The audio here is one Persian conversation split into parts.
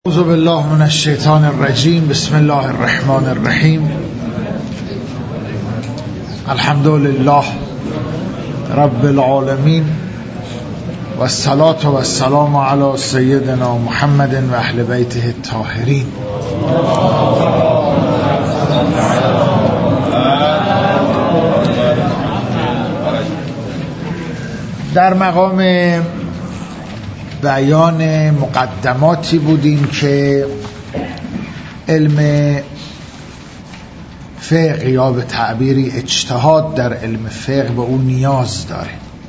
اعوذ بالله من الشیطان الرجیم. بسم الله الرحمن الرحیم. الحمد لله رب العالمین و الصلاة و السلام علی سیدنا محمد و اهل بیته الطاهرین. در مقام بیان مقدماتی بودیم که علم فقه یا به تعبیری اجتهاد در علم فقه به اون نیاز داره.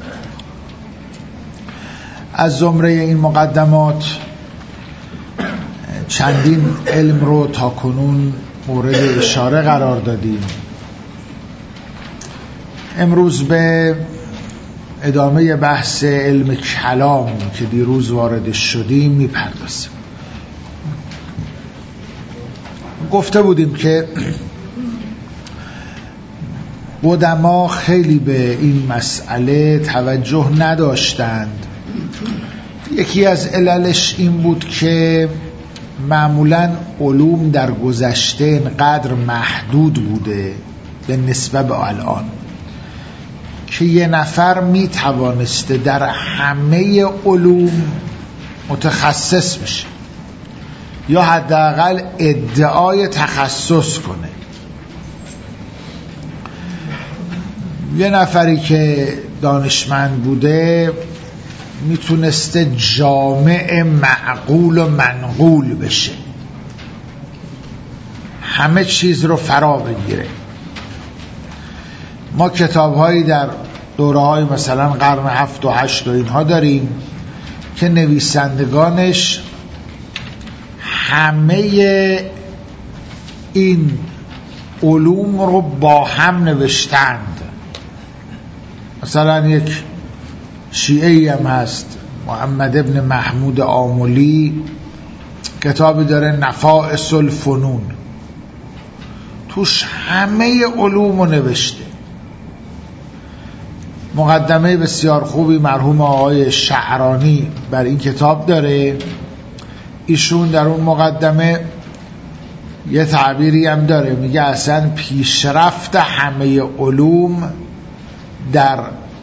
از زمره این مقدمات چندین علم رو تا کنون مورد اشاره قرار دادیم. امروز به ادامه بحث علم کلام که دیروز وارد شدیم میپردازیم. گفته بودیم که قدما خیلی به این مسئله توجه نداشتند. یکی از عللش این بود که معمولاً علوم در گذشته اینقدر محدود بوده به نسبت به الان که یه نفر می توانسته در همه علوم متخصص بشه یا حداقل ادعای تخصص کنه. یه نفری که دانشمند بوده میتونسته جامع معقول و منقول بشه، همه چیز رو فرا بگیره. ما کتاب‌هایی در دوره‌های مثلا قرن 7 و 8 و اینها داریم که نویسندگانش همه این علوم رو با هم نوشتند. مثلا یک شیعی هم هست، محمد ابن محمود آملی، کتابی داره نفائس الفنون، توش همه علوم رو نوشته. مقدمه بسیار خوبی مرحوم آقای شعرانی بر این کتاب داره. ایشون در اون مقدمه یه تعبیری هم داره، میگه اصلا پیشرفت همه علوم در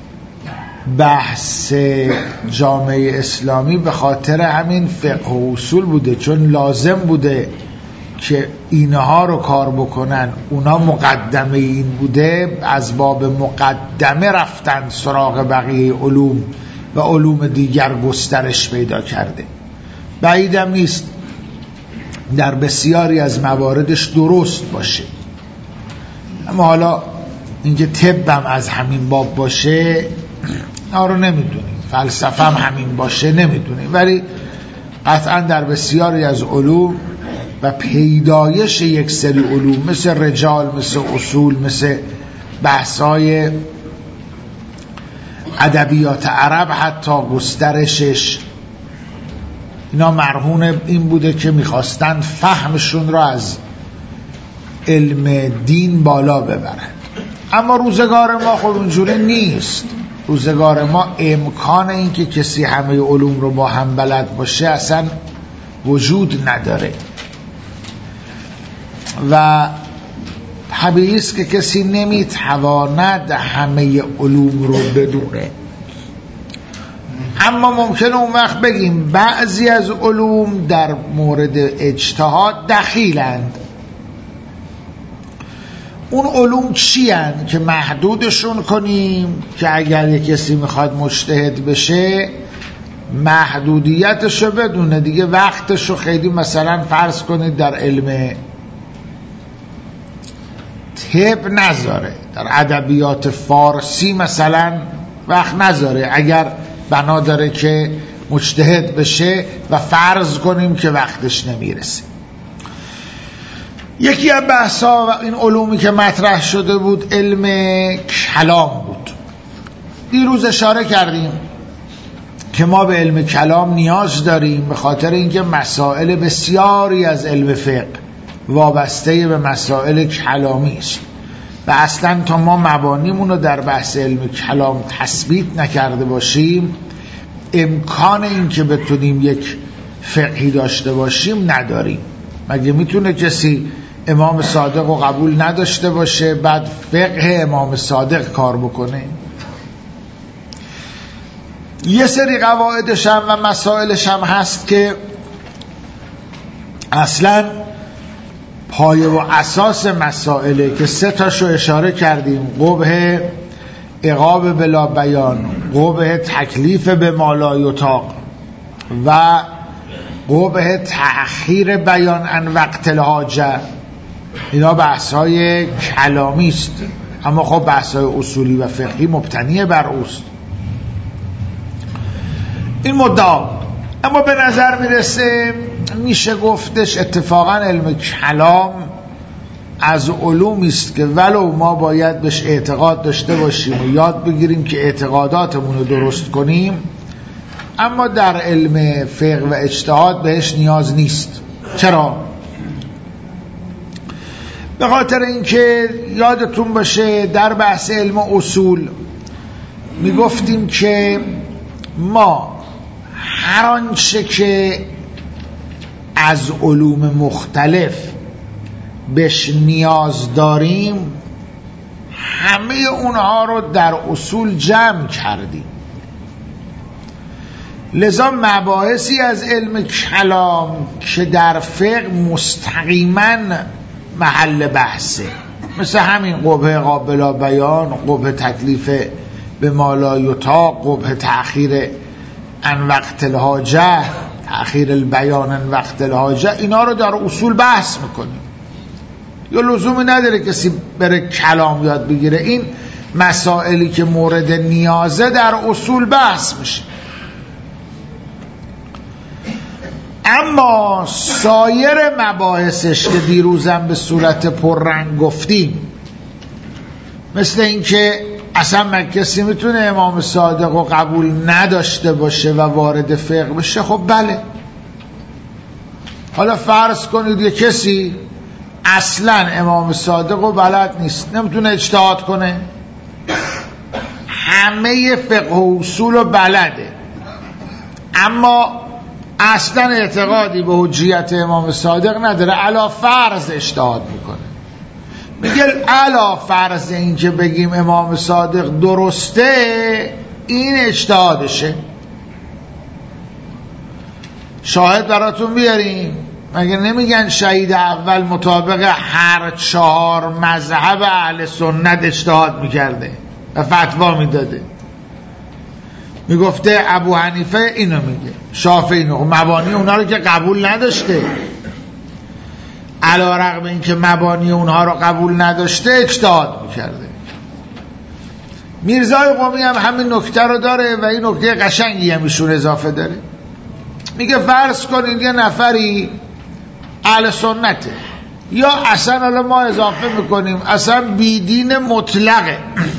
بحث جامعه اسلامی به خاطر همین فقه و اصول بوده، چون لازم بوده که اینها رو کار بکنن. اونا مقدمه این بوده، از باب مقدمه رفتن سراغ بقیه علوم و علوم دیگر گسترش پیدا کرده. بعیدم نیست در بسیاری از مواردش درست باشه، اما حالا اینکه طب هم از همین باب باشه نا رو نمیدونیم، فلسفه هم همین باشه نمیدونیم، ولی قطعا در بسیاری از علوم و پیدایش یک سری علوم مثل رجال، مثل اصول، مثل بحث‌های ادبیات عرب، حتی گسترشش، اینا مرهون این بوده که میخواستن فهمشون را از علم دین بالا ببرند. اما روزگار ما خب اونجوری نیست. روزگار ما امکان این که کسی همه علوم رو با هم بلد باشه اصلا وجود نداره و طبیعی است که کسی نمیتواند همه علوم رو بدونه. اما ممکنه اون وقت بگیم بعضی از علوم در مورد اجتهاد دخیلند. اون علوم چی هن که محدودشون کنیم که اگر یک کسی میخواد مجتهد بشه محدودیتشو بدونه دیگه، وقتشو خیلی مثلا فرض کنید در علم طب نذاره، در ادبیات فارسی مثلا وقت نذاره اگر بنا داره که مجتهد بشه و فرض کنیم که وقتش نمیرسه. یکی از بحثا و این علومی که مطرح شده بود علم کلام بود. دیروز اشاره کردیم که ما به علم کلام نیاز داریم به خاطر اینکه مسائل بسیاری از علم فقه وابسته به مسائل کلامی است و اصلا تا ما مبانیمون رو در بحث علم کلام تثبیت نکرده باشیم امکان این که بتونیم یک فقهی داشته باشیم نداریم. مگه میتونه کسی امام صادق رو قبول نداشته باشه بعد فقه امام صادق کار بکنه؟ یه سری قواعدش هم و مسائلش هم هست که اصلا پایه و اساس مسائله که 3 تاشو اشاره کردیم: قبح عقاب بلا بیان، قبح تکلیف به ما لا یطاق و قبح تأخیر بیان عن وقت الحاجه. اینا بحث‌های کلامی است، اما خب بحث‌های اصولی و فقهی مبتنی بر اوست. این مدعا. اما به نظر میرسه میشه گفتش اتفاقا علم کلام از علومی است که ولو ما باید بهش اعتقاد داشته باشیم و یاد بگیریم که اعتقاداتمون رو درست کنیم، اما در علم فقه و اجتهاد بهش نیاز نیست. چرا؟ به خاطر اینکه یادتون باشه در بحث علم اصول میگفتیم که ما هر آنچه که از علوم مختلف بهش نیاز داریم همه اونها رو در اصول جمع کردیم. لذا مباحثی از علم کلام که در فقه مستقیما محل بحثه، مثل همین قبح عقاب بلا بیان، قبح تکلیف به ما لا یطاق، قبح تأخیر عن وقت الحاجه، تأخیر البیان عن وقت الحاجه، اینا رو در اصول بحث میکنیم. یا لزومی نداره کسی بره کلام یاد بگیره، این مسائلی که مورد نیازه در اصول بحث میشه. اما سایر مباحثش که دیروزم به صورت پررنگ گفتیم، مثل این که اصلا کسی میتونه امام صادق رو قبول نداشته باشه و وارد فقه بشه، خب بله. حالا فرض کنید یه کسی اصلا امام صادق رو بلد نیست، نمیتونه اجتهاد کنه، همه فقه و اصول رو بلده، اما اصلا اعتقادی به حجیت امام صادق نداره، علا فرض اجتهاد میکنه. میگه علا فرض این که بگیم امام صادق درسته، این اجتهادشه. شاهد براتون بیاریم. مگه نمیگن شهید اول مطابق هر 4 مذهب اهل سنت اجتهاد میکرده و فتوا میداده؟ میگفته ابو حنیفه اینو میگه، شافعی اینو، مبانی اونا رو که قبول نداشته، علی رغم این که مبانی اونها رو قبول نداشته اجتهاد میکرده. میرزای قمی هم همین نکته رو داره و این نکته قشنگی هم ایشون اضافه داره. میگه فرض کنید یه نفری اهل سنته، یا اصلا حالا ما اضافه میکنیم اصلا بیدین مطلقه،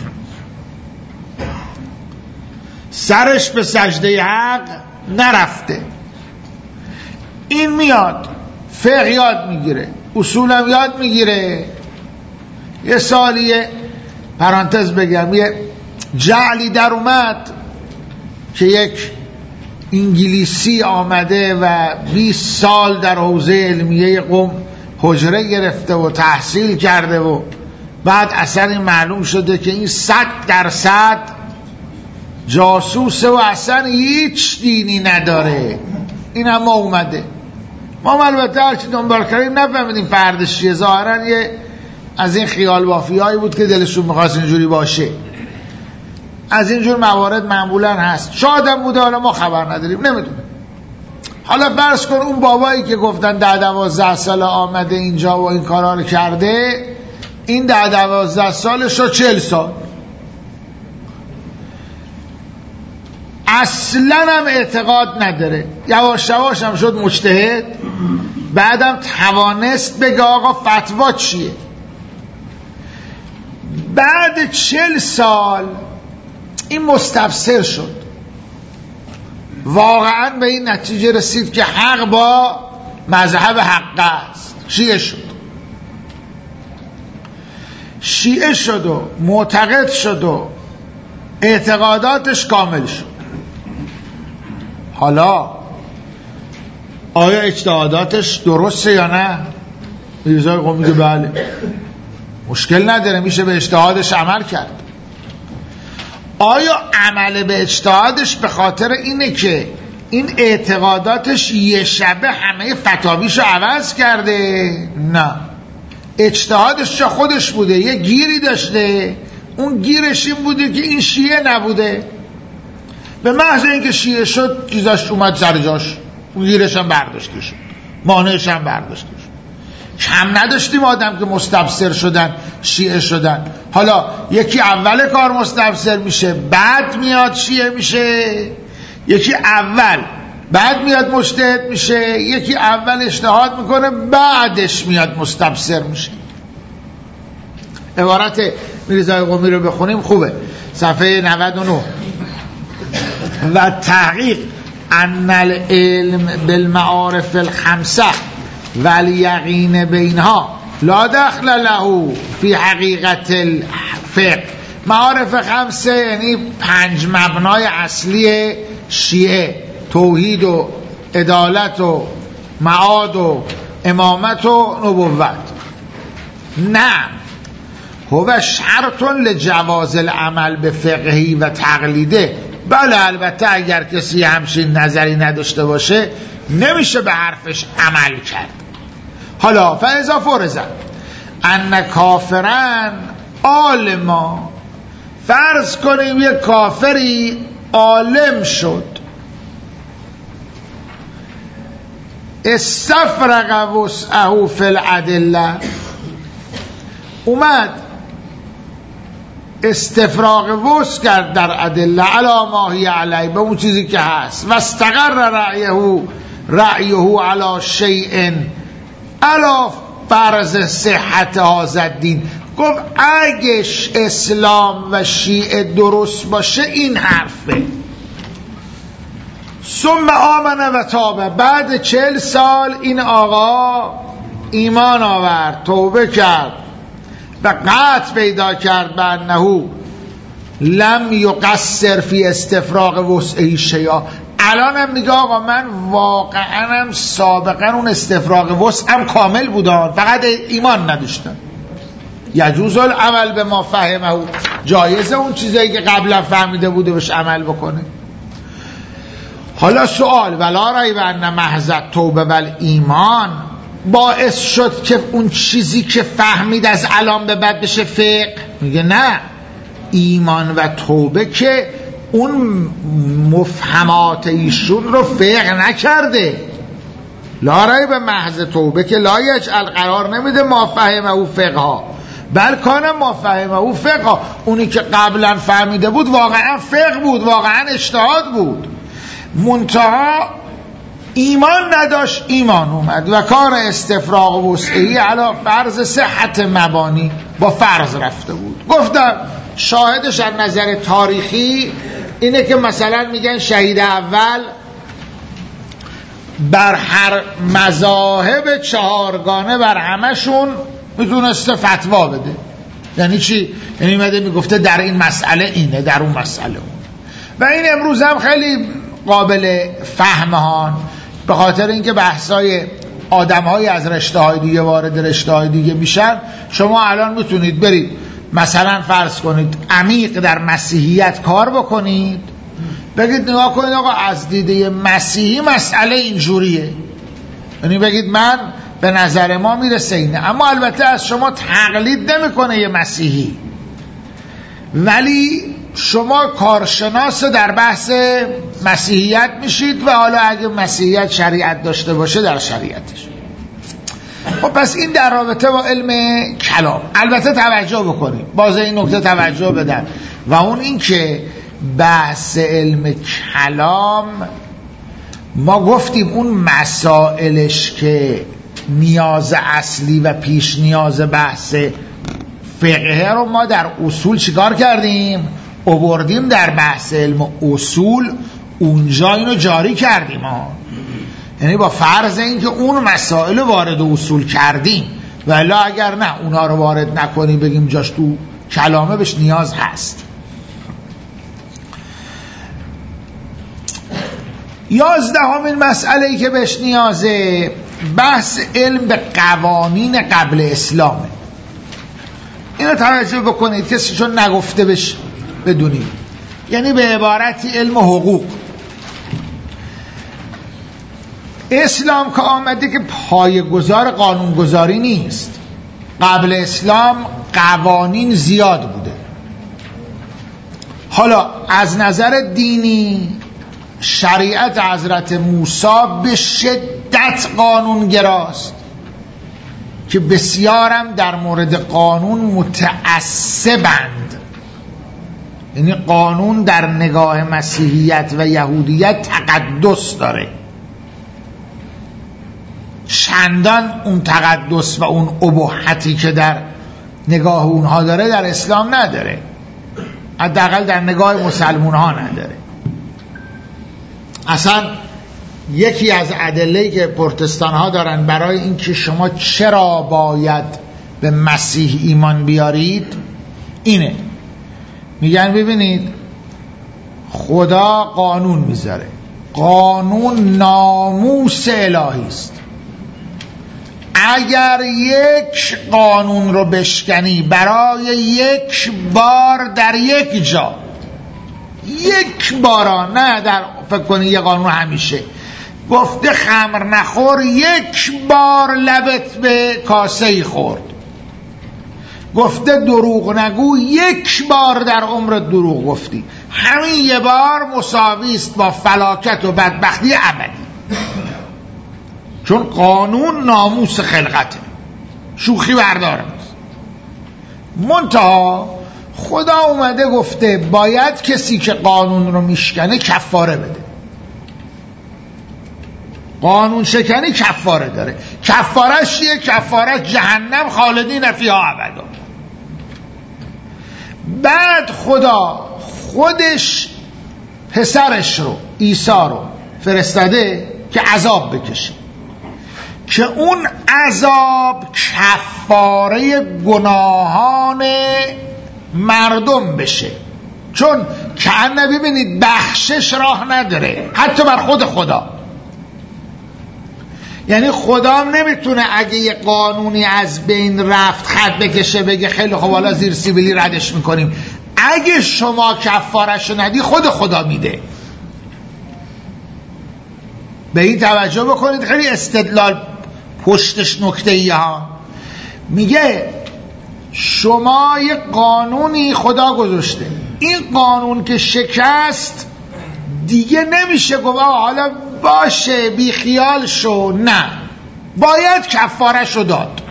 سرش به سجده حق نرفته، این میاد فقه یاد میگیره، اصولم یاد میگیره. یه سالیه پرانتز بگم، یه جعلی در اومد که یک انگلیسی آمده و 20 سال در حوزه علمیه قم حجره گرفته و تحصیل کرده و بعد اصلا این معلوم شده که این 100% جاسوسه و اصلا هیچ دینی نداره. این هم ما اومده، ما البته هرچی دنبال کردیم نفهمیدیم فردش چیه، ظاهرا یه از این خیال بافی هایی بود که دلشون میخواست اینجوری باشه. از اینجور موارد معمولا هست، شاید هم بوده، حالا ما خبر نداریم، نمیدونم. حالا فرض کن اون بابایی که گفتن 10-12 سال آمده اینجا و این کارا رو کرده، این 10-12 سالش رو 40 سال اصلا هم اعتقاد نداره، یواش یواش هم شد مجتهد، بعدم توانست بگه آقا فتوا چیه. بعد 40 سال این مستفسر شد، واقعا به این نتیجه رسید که حق با مذهب حق است، شیعه شد و معتقد شد و اعتقاداتش کامل شد. حالا آیا اجتهاداتش درسته یا نه؟ میرزای قمی میگه بله، مشکل نداره، میشه به اجتهادش عمل کرد. آیا عمل به اجتهادش به خاطر اینه که این اعتقاداتش یه شبه همه فتاویشو عوض کرده؟ نه، اجتهادش چه خودش بوده، یه گیری داشته، اون گیرش این بوده که این شیعه نبوده، به محض اینکه شیعه شد چیزاش اومد سر جاش، اون گیرش هم برداشته شد، مانعش هم برداشته شد. کم نداشتیم آدم که مستبصر شدن شیعه شدن. حالا یکی اول کار مستبصر میشه بعد میاد شیعه میشه، یکی اول بعد میاد مجتهد میشه، یکی اول اجتهاد میکنه بعدش میاد مستبصر میشه. عبارت میرزای قمی رو بخونیم خوبه، صفحه 99. و تحقیق ان العلم بالمعارف الخمسه والیقین بینها لا دخل له فی حقیقت الفقه. معارف خمسه یعنی 5 مبنای اصلی شیعه: توحید و عدالت و معاد و امامت و نبوت. نه، هو شرط لجواز العمل به فقهی و تقلیده. بله، البته اگر کسی همچین نظری نداشته باشه نمیشه به حرفش عمل کرد. حالا فاذا فرض ان کافرن عالما، فرض کنیم یک کافری عالم شد، استفرغ وسعه فی الادله، اومد استفراغ وسع کرد در ادله علی ما هی علی، به اون چیزی که هست، و استقر رأیه علی شیء علی فرض صحت هذا الدین. گفت اگه اسلام و شیعه درست باشه این حرفه. ثم آمن و تابه، بعد 40 سال این آقا ایمان آورد، توبه کرد و قطع پیدا کرد به انه لم یقصر فی استفراغ وسعه شیئا. الانم میگه آقا من واقعا سابقا اون استفراغ وسعم کامل بودن، فقط ایمان نداشتم. یجوز العمل به ما فهمه، جایزه اون چیزایی که قبلا فهمیده بوده بهش عمل بکنه. حالا سوال: ولا ریب ان محض توبه و ایمان باعث شد که اون چیزی که فهمید از الان به بعد بشه فقه؟ میگه نه، ایمان و توبه که اون مفهمات ایشون رو فقه نکرده. لا ریب محض توبه که لا یجعل قرار نمیده ما فهمه او فقها، بل کان ما فهمه او فقها. اونی که قبلا فهمیده بود واقعا فقه بود، واقعا اجتهاد بود، منتها ایمان نداشت، ایمان اومد و کار استفراغ وسعی علی فرض صحت مبانی، با فرض رفته بود. گفتم شاهدش از نظر تاریخی اینه که مثلا میگن شهید اول بر هر مذاهب 4گانه بر همشون میتونسته فتوا بده. یعنی چی؟ یعنی میگه میگفته در این مسئله اینه، در اون مسئله اون. و این امروز هم خیلی قابل فهمهان، به خاطر اینکه بحثای آدم‌های از رشته‌های دیگه وارد رشته‌های دیگه میشن. شما الان میتونید برید مثلا فرض کنید عمیق در مسیحیت کار بکنید، بگید نگاه کنید آقا از دیده مسیحی مسئله اینجوریه، یعنی بگید من به نظر ما میرسه اینه. اما البته از شما تقلید نمیکنه یه مسیحی، ولی شما کارشناس در بحث مسیحیت میشید و حالا اگه مسیحیت شریعت داشته باشه در شریعتش. خب پس این در رابطه با علم کلام. البته توجه بکنید، باز این نکته توجه بدن، و اون این که بحث علم کلام ما گفتیم اون مسائلش که نیاز اصلی و پیش نیاز بحث فقه رو ما در اصول چیکار کردیم؟ آوردیم در بحث علم اصول، اونجا اینو جاری کردیم یعنی با فرض این که اون مسائل وارد اصول کردیم، ولی اگر نه اونا رو وارد نکنیم بگیم جاش تو کلامه بهش نیاز هست. 11مین مسئله‌ای که بهش نیازه بحث علم به قوانین قبل اسلامه. اینو توجه بکنید، کسی چون نگفته بش بدونید، یعنی به عبارتی علم حقوق. اسلام که آمده که پایه‌گذار قانونگذاری نیست. قبل اسلام قوانین زیاد بوده. حالا از نظر دینی شریعت حضرت موسی به شدت قانونگراست که بسیارم در مورد قانون متعصبند. یعنی قانون در نگاه مسیحیت و یهودیت تقدس داره، چندان اون تقدس و اون اباحتی که در نگاه اونها داره در اسلام نداره، حداقل در نگاه مسلمان ها نداره. اصلا یکی از ادله‌ای که پروتستان ها دارن برای اینکه شما چرا باید به مسیح ایمان بیارید اینه، میگن ببینید خدا قانون میذاره، قانون ناموس الهی است. اگر یک قانون رو بشکنی برای یک بار در یک جا، یک بارا، نه در فکر کنی یه قانون همیشه، گفته خمر نخور، یک بار لبت به کاسه‌ای خورد، گفته دروغ نگو، یک بار در عمرت دروغ گفتی، همین یه بار مساوی است با فلاکت و بدبختی ابدی. چون قانون ناموس خلقته، شوخی بردار نیست. منتها خدا اومده گفته باید کسی که قانون رو میشکنه کفاره بده. قانون شکنی کفاره داره. کفارش چیه؟ کفارش جهنم خالدین فیها ابدا. بعد خدا خودش پسرش رو، عیسی رو فرستاده که عذاب بکشه، که اون عذاب کفاره گناهان مردم بشه. چون که ببینید بخشش راه نداره حتی بر خود خدا. یعنی خدا هم نمیتونه اگه یه قانونی از بین رفت خط بکشه بگه خیلی خب حالا زیر سیبیلی ردش میکنیم. اگه شما کفارش ندی خود خدا میده. به این توجه بکنید، خیلی استدلال پشتش نکته‌ای ها. میگه شما یه قانونی خدا گذاشته، این قانون که شکست دیگه نمیشه گفت حالا باشه بی خیال شو، نه، باید کفارش رو داد.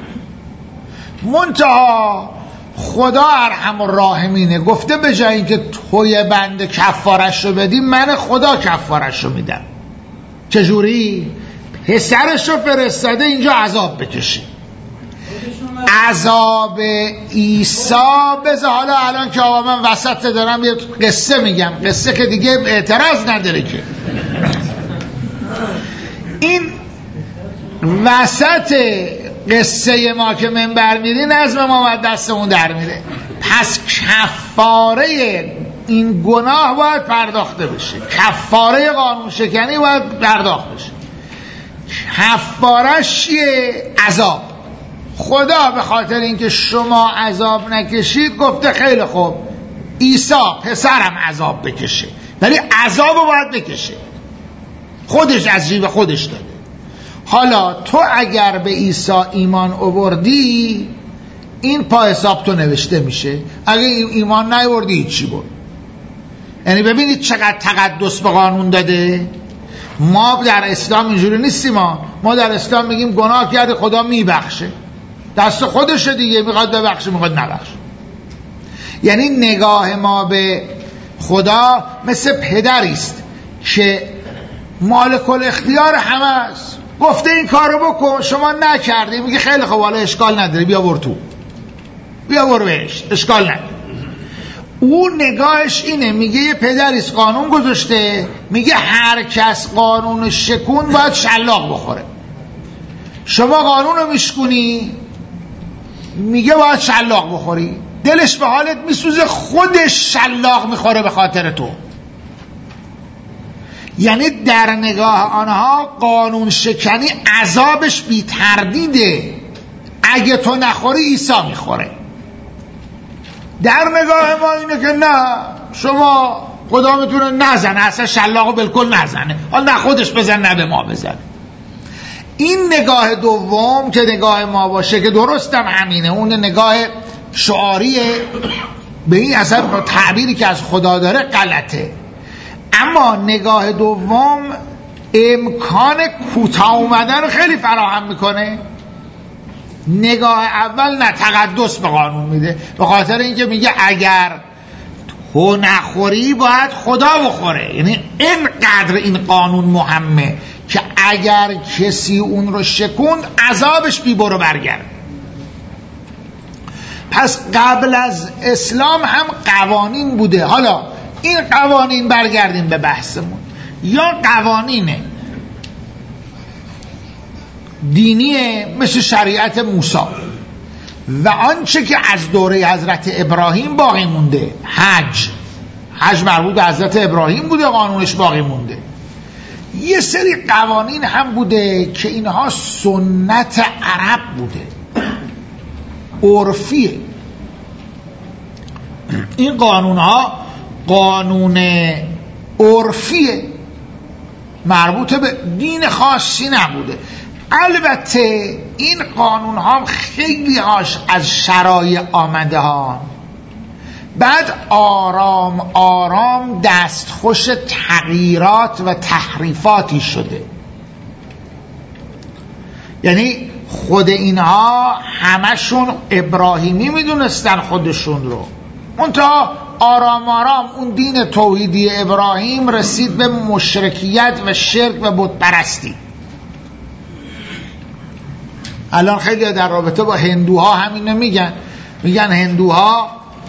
منتها خدا ارحم الراحمینه، گفته به جای اینکه توی بنده کفارش رو بدی، من خدا کفارش رو میدم. چجوری؟ پسرش رو فرستاده اینجا عذاب بکشی. عذاب عیسی بذار حالا الان که آقا من وسط دارم یه قصه میگم، قصه که دیگه اعتراض نداره که این وسط قصه ما که منبر میری نظم ما باید دستمون در میره. پس کفاره این گناه باید پرداخته بشه، کفاره قانون شکنی باید پرداخت بشه. کفارش چیه؟ عذاب. خدا به خاطر اینکه شما عذاب نکشید گفته خیلی خوب عیسی پسرم عذاب بکشه، ولی عذاب رو باید بکشه، خودش از جیب خودش داده. حالا تو اگر به عیسی ایمان آوردی این پا حساب تو نوشته میشه، اگه ایمان نیاوردی چی بود؟ یعنی ببینید چقدر تقدس به قانون داده. ما در اسلام اینجوری نیستیم. ما در اسلام میگیم گناه کرده خدا میبخشه، دست خودشه دیگه، میخواد ببخشه میخواد نبخشه. یعنی نگاه ما به خدا مثل پدری است که مالک الاختیار همه است، گفته این کارو بکن، شما نکردی، میگه خیلی خوب حالا اشکال نداره، بیا بر تو، بیا بر بهش، اشکال نداره. او نگاهش اینه، میگه یه پدریست قانون گذاشته، میگه هر کس قانون شکون باید شلاق بخوره. شما قانون رو میشکنی، میگه باید شلاق بخوری، دلش به حالت میسوزه، خودش شلاق میخوره به خاطر تو. یعنی در نگاه آنها قانون شکنی عذابش بی تردیده، اگه تو نخوری عیسی میخوره. در نگاه ما اینه که نه، شما خدا میتونه نزنه، اصلا شلاقو بالکل نزنه، حالا نه خودش بزن نه به ما بزن. این نگاه دوم که نگاه ما باشه که درستم همینه، اون نگاه شعاریه، به این اصلا تعبیری که از خدا داره غلطه. اما نگاه دوم امکان کوتاه اومدن رو خیلی فراهم میکنه. نگاه اول نه، تقدس به قانون میده، به خاطر اینکه میگه اگر تو نخوری باید خدا بخوره. یعنی اینقدر این قانون مهمه که اگر کسی اون رو شکوند عذابش بی برو برگرد. پس قبل از اسلام هم قوانین بوده. حالا این قوانین، برگردیم به بحثمون، یا قوانین دینی مثل شریعت موسی و آنچه که از دوره حضرت ابراهیم باقی مونده، حج مربوط به حضرت ابراهیم بوده، قانونش باقی مونده. یه سری قوانین هم بوده که اینها سنت عرب بوده، عرفیه. این قانونها قانون عرفیه، مربوط به دین خاصی نبوده. البته این قانون ها خیلی هاش از شرایع آمده ها، بعد آرام آرام دستخوش تغییرات و تحریفاتی شده. یعنی خود اینها همشون ابراهیمی میدونستن خودشون رو، منتها آرام آرام اون دین توحیدی ابراهیم رسید به مشرکیت و شرک و بت پرستی. الان خیلی در رابطه با هندوها همینو میگن هندوها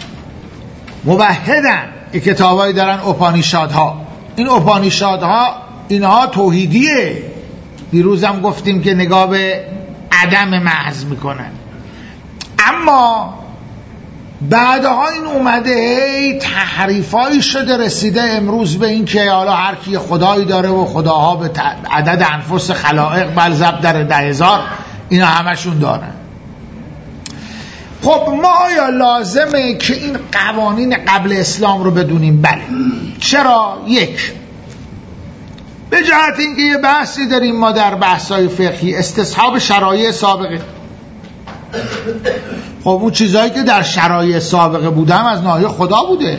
موحدن، این کتابایی دارن اپانیشادها. این اپانیشادها اینها توحیدیه. دیروزم گفتیم که نگاه به عدم محض میکنن، اما بعدها این اومده تحریفایی شده، رسیده امروز به این که حالا هر کی خدایی داره و خداها به عدد انفس خلائق بل ضرب در 10,000 اینا همشون دارن. خب ما آیا لازمه که این قوانین قبل اسلام رو بدونیم؟ بله. چرا؟ یک، به جهت اینکه یه بحثی داریم ما در بحث‌های فقهی، استصحاب شرایع سابقه. خب اون چیزایی که در شرایع سابقه بوده هم از ناحیه خدا بوده.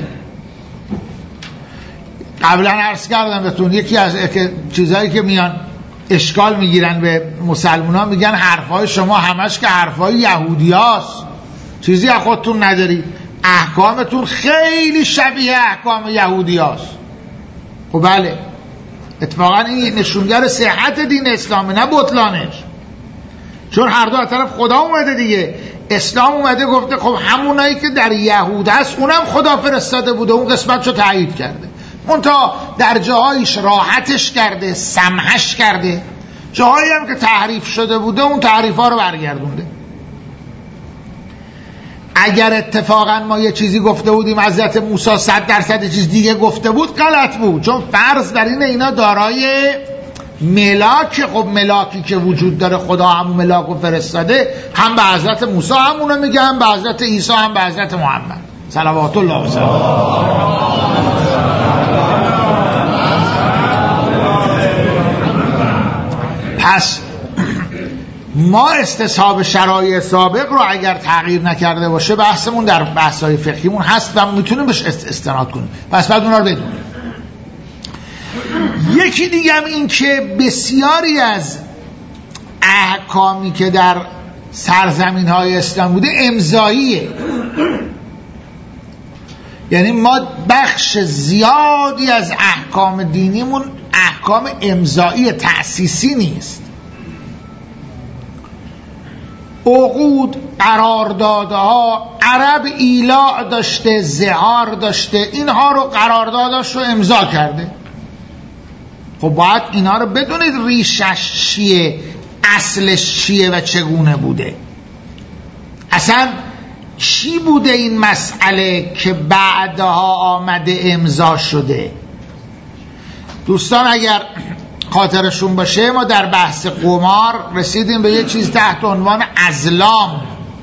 قبلا عرض کردم بهتون یکی از چیزایی که میان اشکال میگیرن به مسلمان ها، میگن حرفای شما همش که حرفای یهودی هاست، چیزی از خودتون نداری، احکامتون خیلی شبیه احکام یهودی هاست. خب بله، اتفاقا این نشونگر صحت دین اسلامه نه بطلانش، چون هر دو از طرف خدا اومده دیگه. اسلام اومده گفته خب همونایی که در یهود هست اونم خدا فرستاده بوده، اون قسمتشو تایید کرده، منتها در جاهایش راحتش کرده، سمحش کرده، جاهایی هم که تحریف شده بوده اون تحریف ها رو برگردونده. اگر اتفاقا ما یه چیزی گفته بودیم حضرت موسی 100% چیز دیگه گفته بود، غلط بود، چون فرض بر اینه اینا دارای ملاک. خب ملاکی که وجود داره خدا همون ملاک رو فرستاده، هم به حضرت موسی همونو میگه، هم به حضرت عیسی، هم به حضرت محمد صلوات الله و سلام. پس ما استصحاب شرایع سابق رو اگر تغییر نکرده باشه، بحثمون در بحث‌های فقهیمون هست و میتونیم بهش استناد کنیم، پس بعد اونا رو بدونیم. یکی دیگه هم این که بسیاری از احکامی که در سرزمین‌های اسلام بوده امضاییه. یعنی ما بخش زیادی از احکام دینیمون احکام امضایی تأسیسی نیست. عقود، قراردادها، عرب ایلاع داشته، زهار داشته، اینها رو قرارداداش رو امضا کرده. خب باید اینا رو بدونید ریشش چیه، اصلش چیه و چگونه بوده، اصلا چی بوده این مسئله که بعدها آمده امضا شده. دوستان اگر خاطرشون باشه ما در بحث قمار رسیدیم به یه چیز تحت عنوان ازلام.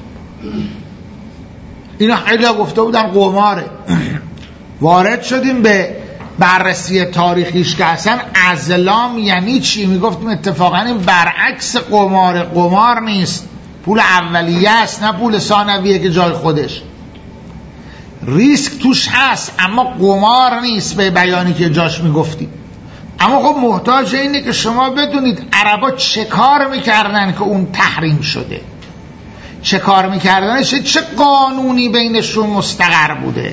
اینا خیلی گفته بودن قماره. وارد شدیم به بررسی تاریخیش که اصلا ازلام یعنی چی. میگفتیم اتفاقا این برعکس قمار. قمار نیست، پول اولیه است، نه پول ثانویه که جای خودش. ریسک توش هست اما قمار نیست به بیانی که جاش میگفتیم. اما خب محتاج اینه که شما بدونید عربا چه کار میکردن که اون تحریم شده، چه کار میکردن، چه قانونی بینشون مستقر بوده.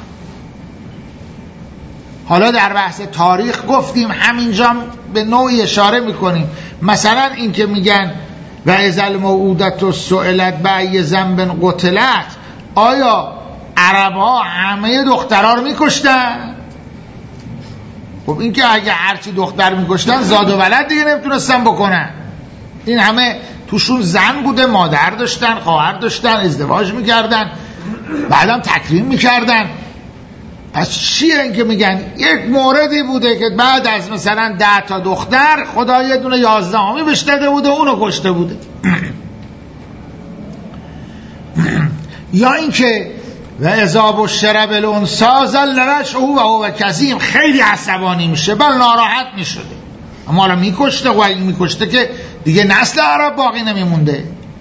حالا در بحث تاریخ گفتیم، همینجا به نوعی اشاره میکنیم. مثلا این که میگن و اذا الموءودة سئلت بأی ذنب قتلت، آیا عرب‌ها همه دخترها رو میکشتن؟ خب این که اگه هرچی دختر میکشتن زاد و ولد دیگه نمیتونستن بکنن. این همه توشون زن بوده، مادر داشتن، خواهر داشتن، ازدواج میکردن، بعدم تکریم میکردن. پس چیه این که میگن یک موردی بوده که بعد از مثلا 10 تا دختر خدا یه دونه 11 بهش داده بوده، اونو کشته بوده. یا این که و اذا بشر بالانثی ظل وجهه وهو کظیم، خیلی عصبانی میشه، بل ناراحت میشده، اما رو میکشته. و این میکشته که دیگه نسل عرب باقی نمیمونده.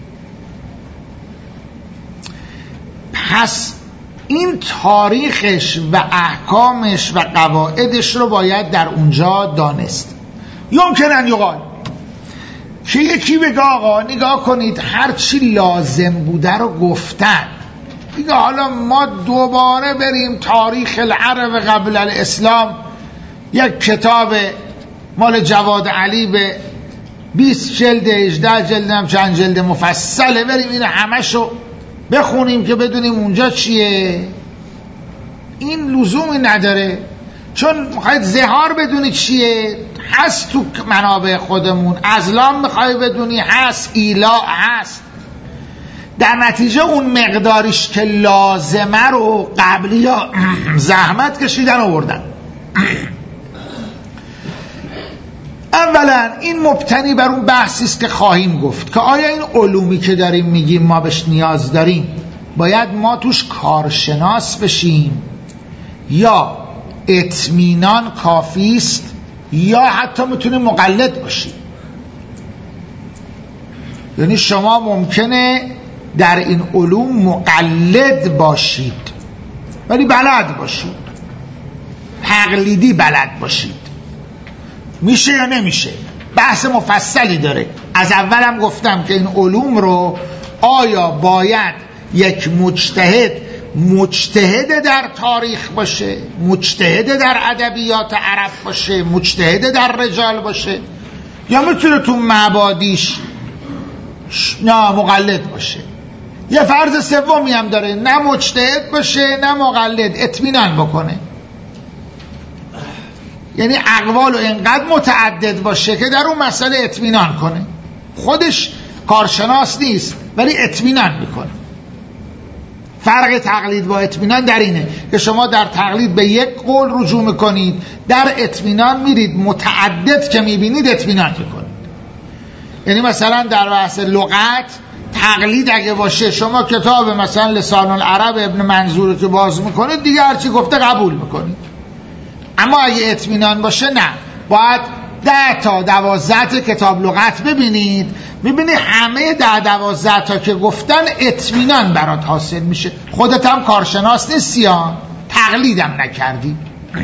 پس این تاریخش و احکامش و قواعدش رو باید در اونجا دانست. یمکنن یقال که یکی بگه آقا نگاه کنید هرچی لازم بوده رو گفتن دیگه، حالا ما دوباره بریم تاریخ العرب قبل الاسلام، یک کتاب مال جواد علی به 20 جلد 18 جلد هم چند جلد مفصله، بریم این همشو بخونیم که بدونیم اونجا چیه؟ این لزومی نداره. چون میخواید زهار بدونی چیه، هست تو منابع خودمون. ازلام میخوای بدونی، هست. ایلا هست. در نتیجه اون مقداریش که لازمه رو قبلی ها زحمت کشیدن آوردن. اولا این مبتنی بر اون بحثی است که خواهیم گفت که آیا این علومی که داریم میگیم ما بهش نیاز داریم، باید ما توش کارشناس بشیم یا اطمینان کافی است یا حتی میتونیم مقلد باشیم. یعنی شما ممکنه در این علوم مقلد باشید ولی بلد باشید، تقلیدی بلد باشید. میشه یا نمیشه؟ بحث مفصلی داره. از اولم گفتم که این علوم رو آیا باید یک مجتهد در تاریخ باشه، مجتهد در ادبیات عرب باشه، مجتهد در رجال باشه، یا میتونه تو مبادیش نه مقلد باشه؟ یه فرض سومی هم داره، نه مجتهد باشه نه مقلد، اطمینان بکنه. یعنی اقوالو اینقدر متعدد باشه که در اون مسئله اطمینان کنه. خودش کارشناس نیست ولی اطمینان میکنه. فرق تقلید با اطمینان در اینه که شما در تقلید به یک قول رجوع میکنید، در اطمینان میرید متعدد که میبینید اطمینان میکنید. یعنی مثلا در بحث لغت تقلید اگه باشه، شما کتاب مثلا لسان العرب ابن منظور که باز میکنید دیگه هرچی گفته قبول میکنید. اما اگه اطمینان باشه نه، باید 10 تا 12 تا کتاب لغت ببینید، میبینی همه 10-12 تا که گفتن اطمینان برات حاصل میشه. خودت هم کارشناس نیستی یا تقلیدم نکردی.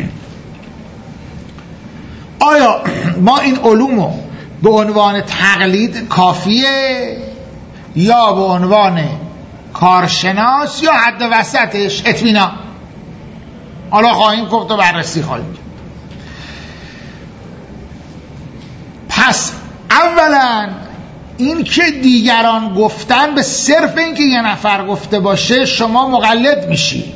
آیا ما این علومو به عنوان تقلید کافیه یا به عنوان کارشناس یا حد وسطش اطمینان؟ حالا خواهیم گفت و بررسی خواهیم. پس اولا این که دیگران گفتن، به صرف این که یه نفر گفته باشه شما مقلد میشی.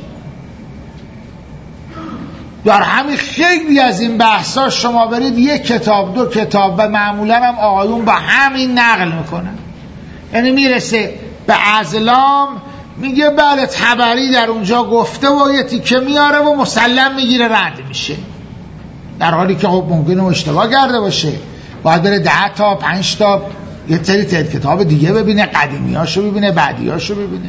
در همین خیلی از این بحثا شما برید 1 کتاب 2 کتاب و معمولا هم آقایون با همین نقل میکنن. یعنی میرسه به ازلام میگه بله طبری در اونجا گفته و یه تیکه میاره و مسلم میگیره رد میشه. در حالی که خب ممکنه اشتباه کرده باشه، باید بره 10 تا 5 تا یه سری تعداد کتاب دیگه ببینه، قدیمیاشو ببینه، بعدیاشو ببینه.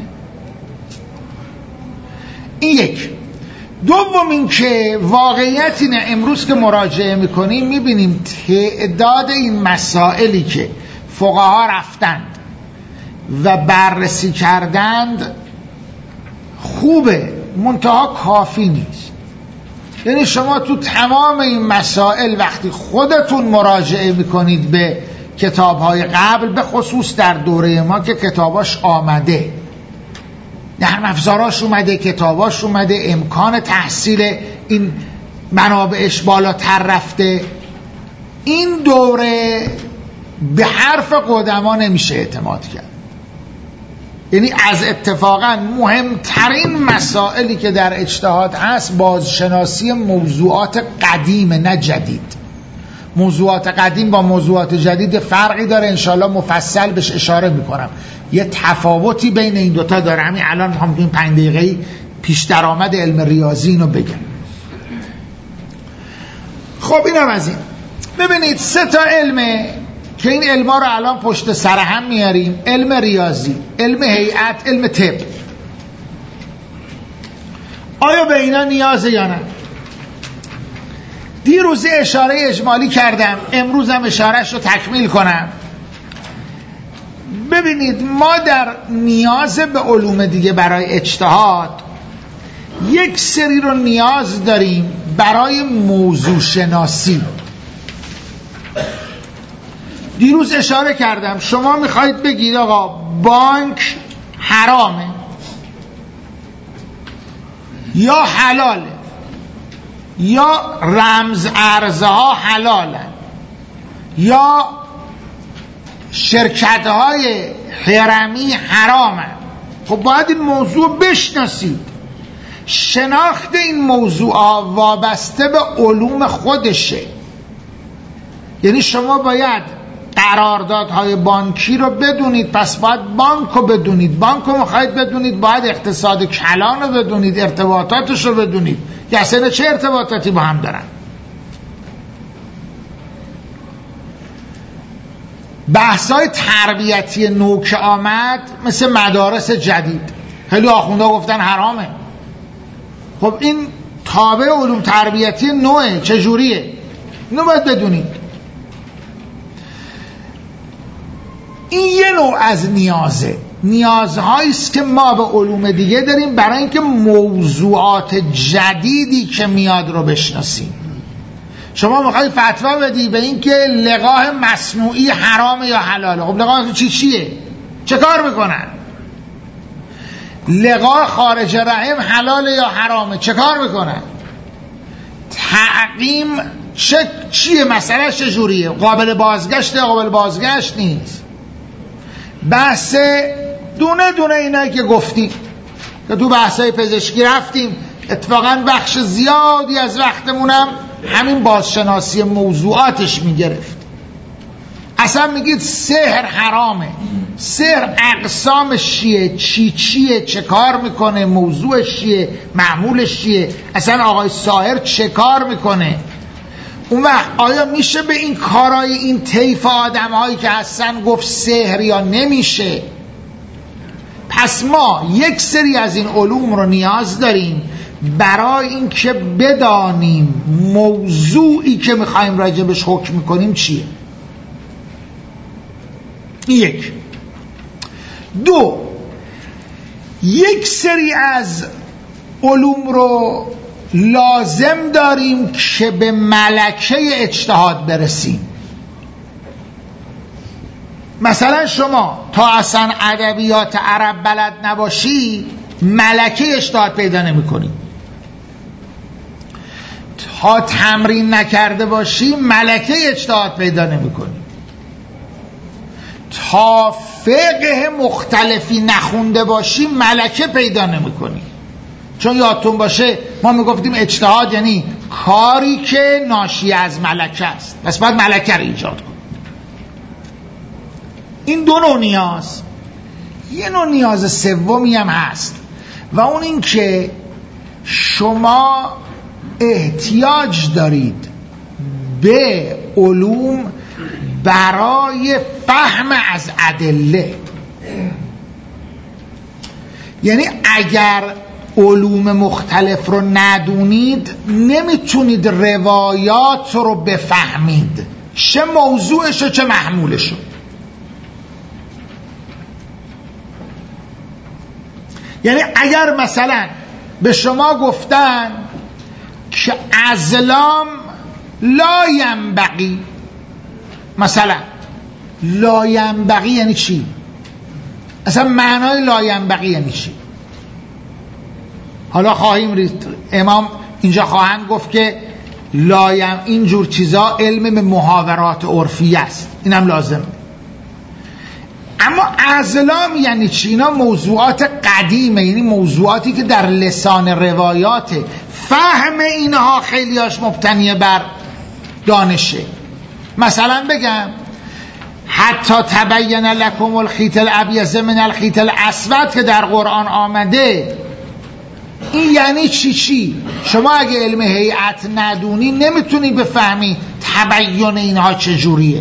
این یک. دوم این که واقعیت اینه امروز که مراجعه میکنیم میبینیم تعداد این مسائلی که فقها رفتند و بررسی کردند خوبه، منتها کافی نیست. یعنی شما تو تمام این مسائل وقتی خودتون مراجعه میکنید به کتاب‌های قبل، به خصوص در دوره ما که کتاباش آمده، نرم افزاراش اومده، کتاباش اومده، امکان تحصیل این منابعش بالاتر رفته، این دوره به حرف قدما نمیشه اعتماد کرد. یعنی از اتفاقا مهمترین مسائلی که در اجتهاد هست بازشناسی موضوعات قدیم، نه جدید. موضوعات قدیم با موضوعات جدید فرقی داره، انشاءالله مفصل بهش اشاره میکنم. یه تفاوتی بین این دوتا داره. همین الان میخوام این 5 دقیقه پیش درآمد علم ریاضی اینو بگم. خب اینم از این. ببینید 3 تا علمه که این علما رو الان پشت سر هم میاریم: علم ریاضی، علم هیئت، علم طب. آیا به اینا نیازه یا نه؟ دیروز اشاره اجمالی کردم، امروز هم اشارهش رو تکمیل کنم. ببینید ما در نیاز به علوم دیگه برای اجتهاد یک سری رو نیاز داریم برای موضوع شناسی. دیروز اشاره کردم شما میخواید بگید آقا بانک حرامه یا حلاله، یا رمز ارزها حلالن، یا شرکت‌های هرمی حرامن. خب باید این موضوع بشناسید. شناخت این موضوع وابسته به علوم خودشه. یعنی شما باید قراردادهای بانکی رو بدونید، پس باید بانک رو بدونید. بانک رو میخواید بدونید، باید اقتصاد کلان رو بدونید، ارتباطاتش رو بدونید که اصلا چه ارتباطاتی با هم دارن. بحثای تربیتی نو که آمد مثل مدارس جدید، خیلی آخونده گفتن حرامه. خب این تابع علوم تربیتی نوعه، چجوریه؟ اینو باید بدونید. این یه نوع از نیازهایی است که ما به علوم دیگه داریم برای اینکه موضوعات جدیدی که میاد رو بشناسیم. شما میخوای فتوا بدی به اینکه لقاح مصنوعی حرامه یا حلاله. خب لقاح چیه؟ چه کار میکنن؟ لقاح خارج رحم حلاله یا حرامه، چه کار میکنن؟ تعقیم چیه؟ مسئله چجوریه؟ قابل بازگشته؟ قابل بازگشت نیست. بحث دونه دونه اینایی که گفتیم که تو بحثای پزشکی رفتیم، اتفاقا بخش زیادی از وقتمونم همین بازشناسی موضوعاتش میگرفت. اصلا میگید سحر حرامه، سحر اقسامش چیه، چه کار میکنه، موضوعش چیه، معمولش چیه، اصلا آقای ساحر چه کار میکنه. اون وقت آیا میشه به این کارهای این طیف آدم هایی که هستن گفت سحر یا نمیشه؟ پس ما یک سری از این علوم رو نیاز داریم برای اینکه بدانیم موضوعی که میخوایم راجبش حکم میکنیم چیه. یک. دو، یک سری از علوم رو لازم داریم که به ملکه اجتهاد برسیم. مثلا شما تا اصلا ادبیات عرب بلد نباشی ملکه اجتهاد پیدا نمی کنی. تا تمرین نکرده باشی ملکه اجتهاد پیدا نمی کنی. تا فقه مختلفی نخونده باشی ملکه پیدا نمی کنی. چون یادتون باشه ما میگفتیم اجتهاد یعنی کاری که ناشی از ملکه است، پس باید ملکه رو ایجاد کنی. این دو نوع نیاز. یه نوع نیاز سومی هم هست و اون این که شما احتیاج دارید به علوم برای فهم از ادله. یعنی اگر علوم مختلف رو ندونید نمیتونید روایات رو بفهمید، چه موضوعش و چه محمولش. یعنی اگر مثلا به شما گفتن که ازلام لا ینبغی، مثلا لا ینبغی یعنی چی؟ اصلا معنای لا ینبغی یعنی چی؟ حالا خواهیم رید، امام اینجا خواهند گفت که لایم اینجور چیزا علم به محاورات عرفی است، اینم لازم. اما ازلام یعنی چی؟ اینا موضوعات قدیمه، یعنی موضوعاتی که در لسان روایات، فهم اینها خیلیاش مبتنیه بر دانشه. مثلا بگم حتی تبین لکم الخیط الابیض من الخیط الاسود که در قرآن آمده، این یعنی چی؟ شما اگه علم هیئت ندونی نمیتونی بفهمی تبین اینها چجوریه.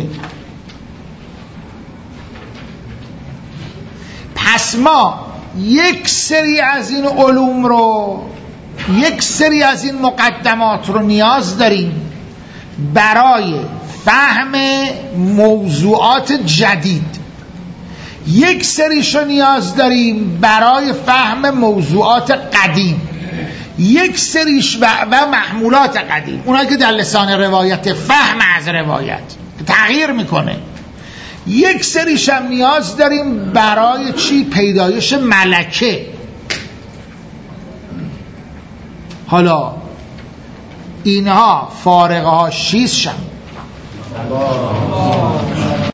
پس ما یک سری از این علوم رو، یک سری از این مقدمات رو نیاز داریم برای فهم موضوعات جدید، یک سریشو نیاز داریم برای فهم موضوعات قدیم، یک سریش و محمولات قدیم، اونایی که در لسان روایت، فهم از روایت تغییر میکنه. یک سریش هم نیاز داریم برای چی؟ پیدایش ملکه. حالا اینها فارغه ها 6 شن.